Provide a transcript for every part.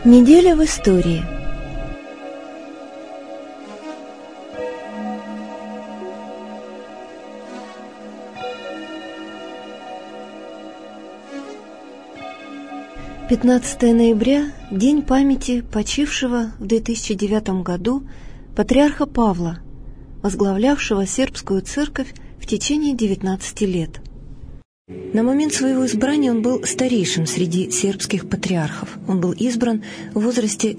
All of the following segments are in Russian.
Неделя в истории. «15 ноября – день памяти почившего в 2009 году патриарха Павла, возглавлявшего сербскую церковь в течение 19 лет. На момент своего избрания он был старейшим среди сербских патриархов. Он был избран в возрасте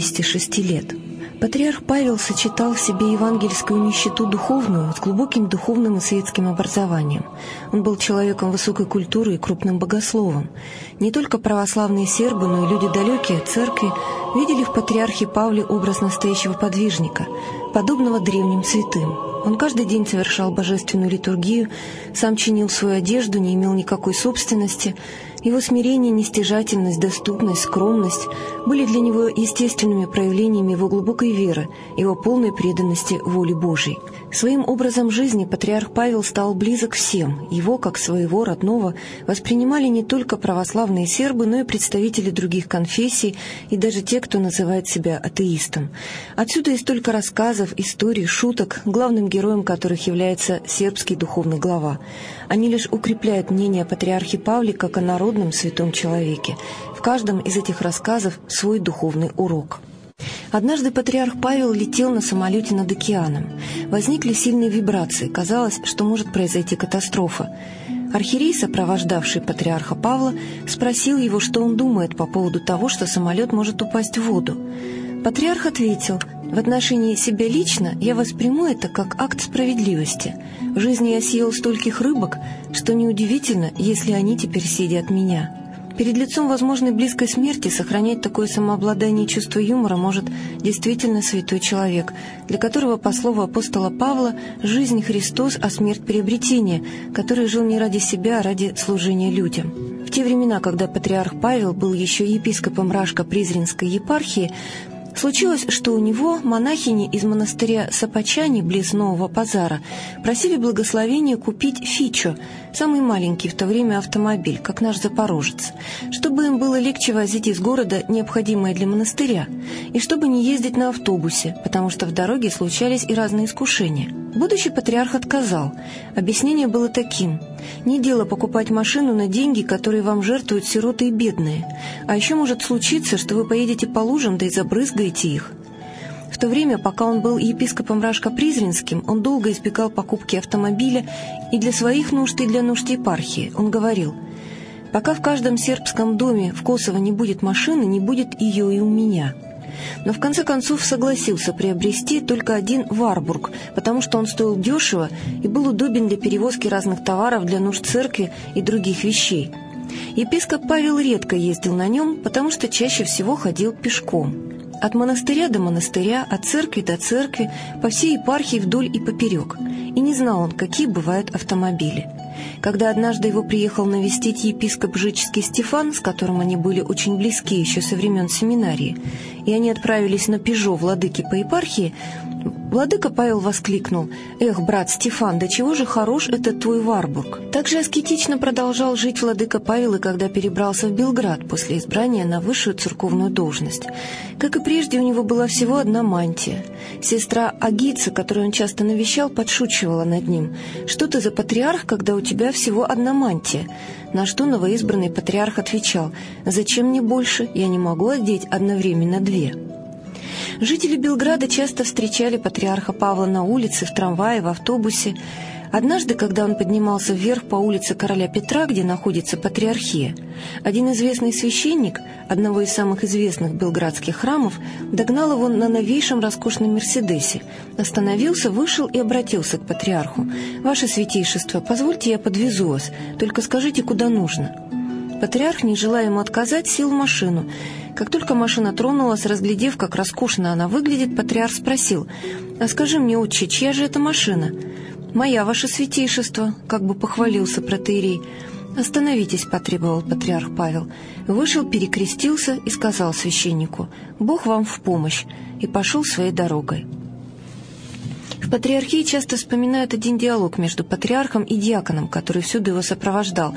76 лет. Патриарх Павел сочетал в себе евангельскую нищету духовную с глубоким духовным и светским образованием. Он был человеком высокой культуры и крупным богословом. Не только православные сербы, но и люди далекие от церкви видели в патриархе Павле образ настоящего подвижника, подобного древним святым. Он каждый день совершал божественную литургию, сам чинил свою одежду, не имел никакой собственности. Его смирение, нестяжательность, доступность, скромность были для него естественными проявлениями его глубокой веры, его полной преданности воле Божией. Своим образом жизни патриарх Павел стал близок всем. Его, как своего родного, воспринимали не только православные сербы, но и представители других конфессий и даже те, кто называет себя атеистом. Отсюда и столько рассказов, историй, шуток, главным героем которых является сербский духовный глава. Они лишь укрепляют мнение о патриархе Павле как о народном святом человеке. В каждом из этих рассказов свой духовный урок. Однажды патриарх Павел летел на самолете над океаном. Возникли сильные вибрации. Казалось, что может произойти катастрофа. Архиерей, сопровождавший патриарха Павла, спросил его, что он думает по поводу того, что самолет может упасть в воду. Патриарх ответил: «В отношении себя лично я восприму это как акт справедливости. В жизни я съел стольких рыбок, что неудивительно, если они теперь съедят меня». Перед лицом возможной близкой смерти сохранять такое самообладание и чувство юмора может действительно святой человек, для которого, по слову апостола Павла, жизнь Христос, а смерть приобретение, который жил не ради себя, а ради служения людям. В те времена, когда патриарх Павел был еще епископом Рашко-Призренской епархии, случилось, что у него монахини из монастыря Сопочани, близ Нового Пазара, просили благословения купить фичо, самый маленький в то время автомобиль, как наш Запорожец, чтобы им было легче возить из города необходимое для монастыря, и чтобы не ездить на автобусе, потому что в дороге случались и разные искушения. Будущий патриарх отказал. Объяснение было таким: не дело покупать машину на деньги, которые вам жертвуют сироты и бедные. А еще может случиться, что вы поедете по лужам, да и забрызгаете их. В то время, пока он был епископом Рашко-Призренским, он долго избегал покупки автомобиля и для своих нужд, и для нужд епархии. Он говорил: «Пока в каждом сербском доме в Косово не будет машины, не будет ее и у меня». Но в конце концов согласился приобрести только один Варбург, потому что он стоил дешево и был удобен для перевозки разных товаров для нужд церкви и других вещей. Епископ Павел редко ездил на нем, потому что чаще всего ходил пешком. От монастыря до монастыря, от церкви до церкви, по всей епархии вдоль и поперек. И не знал он, какие бывают автомобили. Когда однажды его приехал навестить епископ Жичский Стефан, с которым они были очень близки еще со времен семинарии, и они отправились на «Пежо» владыки по епархии, владыка Павел воскликнул: «Эх, брат Стефан, до чего же хорош этот твой Варбург!» Так же аскетично продолжал жить владыка Павел, и когда перебрался в Белград после избрания на высшую церковную должность. Как и прежде, у него была всего одна мантия. Сестра Агица, которую он часто навещал, подшучивала над ним: «Что ты за патриарх, когда у тебя всего одна мантия?» На что новоизбранный патриарх отвечал: «Зачем мне больше? Я не могу одеть одновременно две». Жители Белграда часто встречали патриарха Павла на улице, в трамвае, в автобусе. Однажды, когда он поднимался вверх по улице Короля Петра, где находится патриархия, один известный священник одного из самых известных белградских храмов догнал его на новейшем роскошном «Мерседесе», остановился, вышел и обратился к патриарху: «Ваше святейшество, позвольте, я подвезу вас, только скажите, куда нужно». Патриарх, не желая ему отказать, сел в машину. Как только машина тронулась, разглядев, как роскошно она выглядит, патриарх спросил: «А скажи мне, отче, чья же это машина?» «Моя, ваше святейшество», — как бы похвалился протоиерей. «Остановитесь», — потребовал патриарх Павел. Вышел, перекрестился и сказал священнику: «Бог вам в помощь», и пошел своей дорогой. В патриархии часто вспоминают один диалог между патриархом и диаконом, который всюду его сопровождал.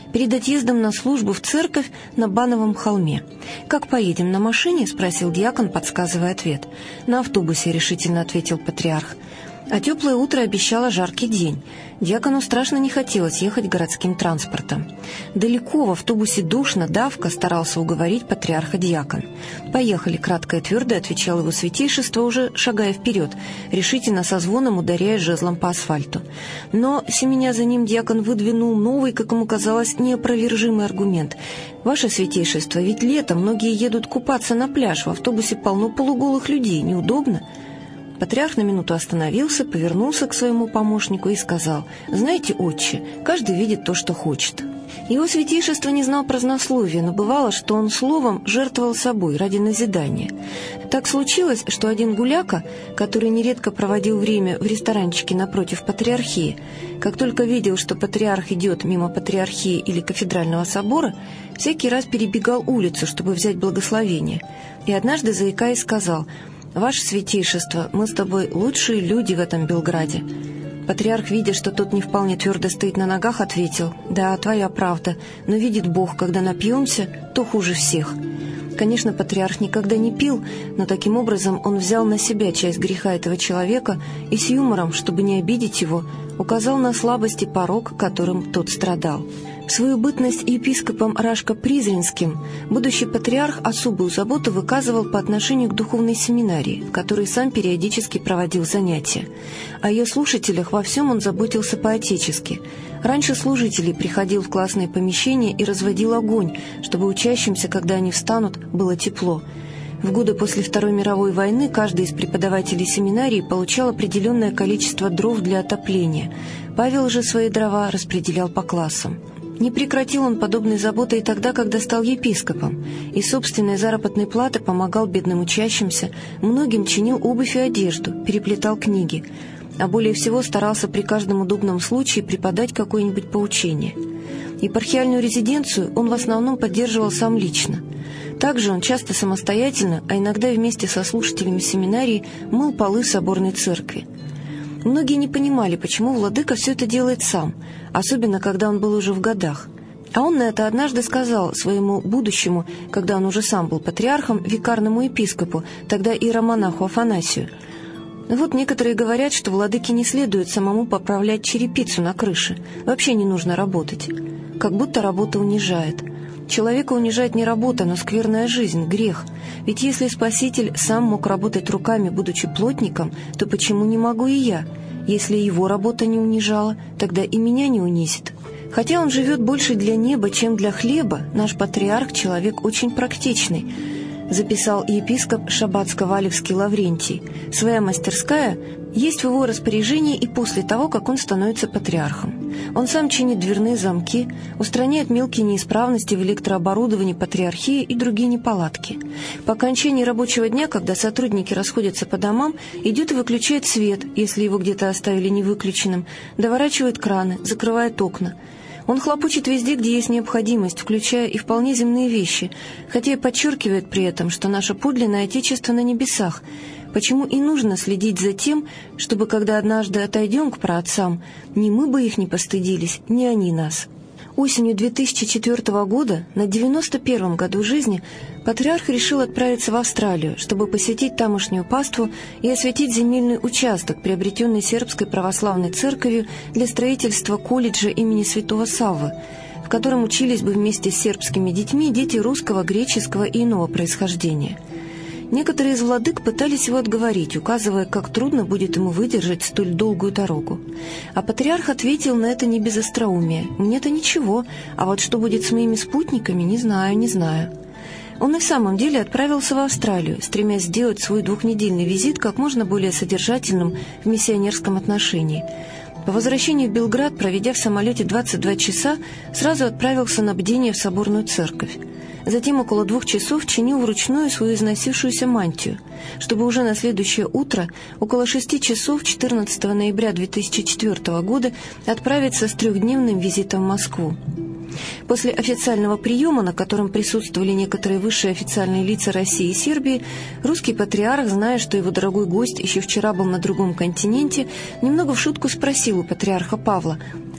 перед отъездом на службу в церковь на Бановом холме. «Как поедем, на машине?» — спросил дьякон, подсказывая ответ. «На автобусе», — решительно ответил патриарх. А теплое утро обещало жаркий день. Дьякону страшно не хотелось ехать городским транспортом. «Далеко, в автобусе душно, давка», — старался уговорить патриарха дьякон. «Поехали», — кратко и твердо отвечал его святейшество, уже шагая вперед, решительно со звоном ударяя жезлом по асфальту. Но, семеня за ним, дьякон выдвинул новый, как ему казалось, неопровержимый аргумент. «Ваше святейшество, ведь летом многие едут купаться на пляж, в автобусе полно полуголых людей, неудобно». Патриарх на минуту остановился, повернулся к своему помощнику и сказал: «Знаете, отче, каждый видит то, что хочет». Его святейшество не знал празднословия, но бывало, что он словом жертвовал собой ради назидания. Так случилось, что один гуляка, который нередко проводил время в ресторанчике напротив патриархии, как только видел, что патриарх идет мимо патриархии или кафедрального собора, всякий раз перебегал улицу, чтобы взять благословение, и однажды, заикаясь, сказал: «Ваше святейшество, мы с тобой лучшие люди в этом Белграде». Патриарх, видя, что тот не вполне твердо стоит на ногах, ответил: «Да, твоя правда, но видит Бог, когда напьемся, то хуже всех». Конечно, патриарх никогда не пил, но таким образом он взял на себя часть греха этого человека и с юмором, чтобы не обидеть его, указал на слабость и порок, которым тот страдал. В свою бытность епископом Рашко-Призренским будущий патриарх особую заботу выказывал по отношению к духовной семинарии, в которой сам периодически проводил занятия. О ее слушателях во всем он заботился по-отечески. Раньше служителей приходил в классное помещение и разводил огонь, чтобы учащимся, когда они встанут, было тепло. В годы после Второй мировой войны каждый из преподавателей семинарии получал определенное количество дров для отопления. Павел же свои дрова распределял по классам. Не прекратил он подобной заботы и тогда, когда стал епископом. Из собственной заработной платы помогал бедным учащимся, многим чинил обувь и одежду, переплетал книги. А более всего старался при каждом удобном случае преподать какое-нибудь поучение. Епархиальную резиденцию он в основном поддерживал сам лично. Также он часто самостоятельно, а иногда вместе со слушателями семинарии, мыл полы соборной церкви. Многие не понимали, почему владыка все это делает сам, особенно когда он был уже в годах. А он на это однажды сказал своему будущему, когда он уже сам был патриархом, викарному епископу, тогда иеромонаху Афанасию: «Вот некоторые говорят, что владыке не следует самому поправлять черепицу на крыше, вообще не нужно работать. Как будто работа унижает. Человека унижает не работа, но скверная жизнь, грех. Ведь если Спаситель сам мог работать руками, будучи плотником, то почему не могу и я? Если его работа не унижала, тогда и меня не унизит». Хотя он живет больше для неба, чем для хлеба, наш патриарх — человек очень практичный, записал епископ Шабацко-Валевский Лаврентий. Своя мастерская есть в его распоряжении и после того, как он становится патриархом. Он сам чинит дверные замки, устраняет мелкие неисправности в электрооборудовании патриархии и другие неполадки. По окончании рабочего дня, когда сотрудники расходятся по домам, идет и выключает свет, если его где-то оставили невыключенным, доворачивает краны, закрывает окна. Он хлопочет везде, где есть необходимость, включая и вполне земные вещи, хотя и подчеркивает при этом, что наше подлинное Отечество на небесах, почему и нужно следить за тем, чтобы, когда однажды отойдем к праотцам, ни мы бы их не постыдились, ни они нас. Осенью 2004 года, на 91-м году жизни, патриарх решил отправиться в Австралию, чтобы посетить тамошнюю паству и осветить земельный участок, приобретенный Сербской православной церковью для строительства колледжа имени святого Саввы, в котором учились бы вместе с сербскими детьми дети русского, греческого и иного происхождения. Некоторые из владык пытались его отговорить, указывая, как трудно будет ему выдержать столь долгую дорогу. А патриарх ответил на это не без остроумия: «Мне-то ничего, а вот что будет с моими спутниками, не знаю». Он и в самом деле отправился в Австралию, стремясь сделать свой двухнедельный визит как можно более содержательным в миссионерском отношении. По возвращении в Белград, проведя в самолете 22 часа, сразу отправился на бдение в соборную церковь. Затем около 2 часов чинил вручную свою износившуюся мантию, чтобы уже на следующее утро, около 6 часов 14 ноября 2004 года, отправиться с 3-дневным визитом в Москву. После официального приема, на котором присутствовали некоторые высшие официальные лица России и Сербии, русский патриарх, зная, что его дорогой гость еще вчера был на другом континенте, немного в шутку спросил у патриарха Павла: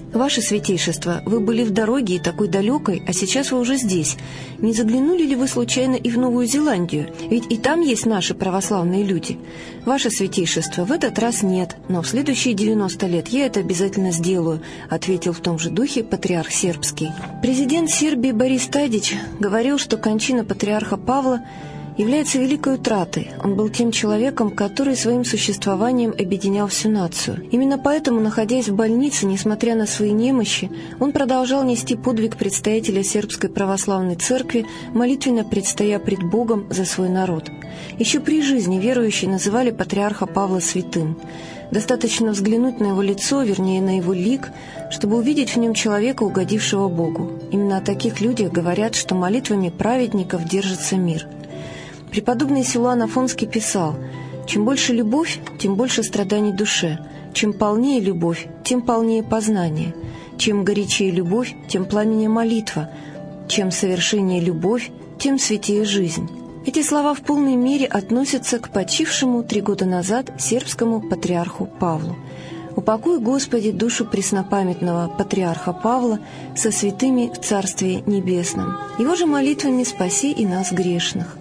«Ваше святейшество, вы были в дороге и такой далекой, а сейчас вы уже здесь. Не заглянули ли вы случайно и в Новую Зеландию? Ведь и там есть наши православные люди. Ваше святейшество, в этот раз нет, но в следующие 90 лет я это обязательно сделаю», ответил в том же духе патриарх сербский. Президент Сербии Борис Тадич говорил, что кончина патриарха Павла является великой утратой. Он был тем человеком, который своим существованием объединял всю нацию. Именно поэтому, находясь в больнице, несмотря на свои немощи, он продолжал нести подвиг предстоятеля Сербской православной церкви, молитвенно предстоя пред Богом за свой народ. Еще при жизни верующие называли патриарха Павла святым. Достаточно взглянуть на его лицо, вернее, на его лик, чтобы увидеть в нем человека, угодившего Богу. Именно о таких людях говорят, что молитвами праведников держится мир. Преподобный Силуан Афонский писал: «Чем больше любовь, тем больше страданий душе. Чем полнее любовь, тем полнее познание. Чем горячее любовь, тем пламеннее молитва. Чем совершеннее любовь, тем святее жизнь». Эти слова в полной мере относятся к почившему 3 года назад сербскому патриарху Павлу. Упокой, Господи, душу преснопамятного патриарха Павла со святыми в Царстве Небесном. Его же молитвами спаси и нас грешных.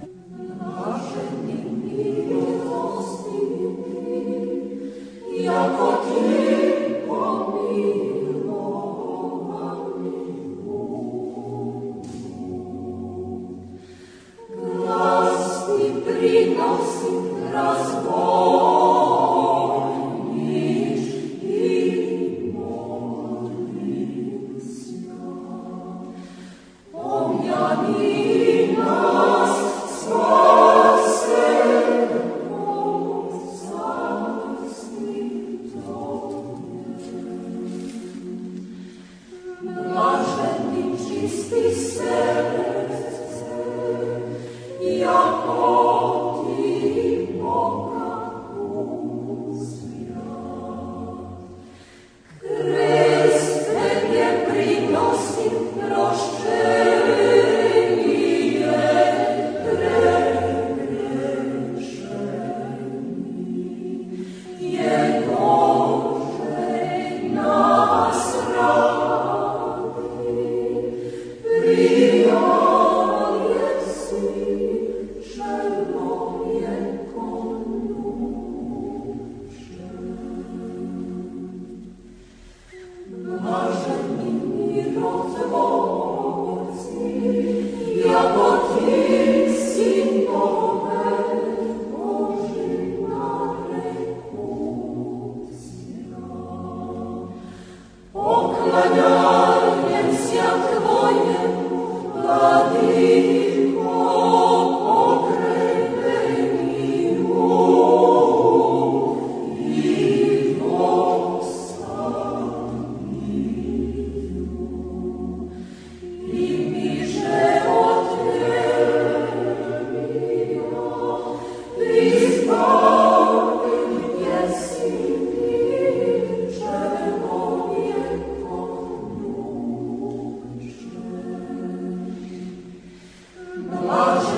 Love